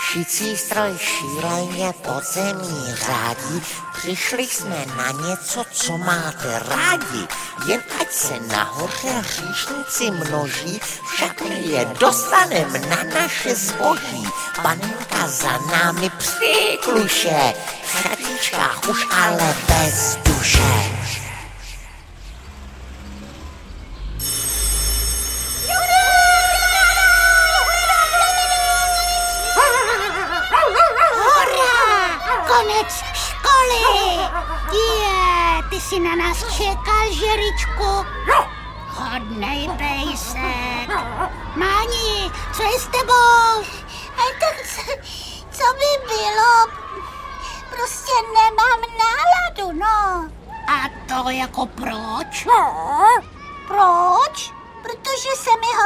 Šicí stroj šíleně pod zemí řádí, přišli jsme na něco, co máte rádi. Jen ať se nahoře hříšníci množí, však my je dostanem na naše zboží. Panenka za námi přikluše, v šatičkách už ale bez duše. Konec školy! Ty jsi na nás čekal, Žeričku? Hodnej pejsek. Máni, co je s tebou? Tak co by bylo? Prostě nemám náladu, no. A to jako proč? Proč? Protože se mi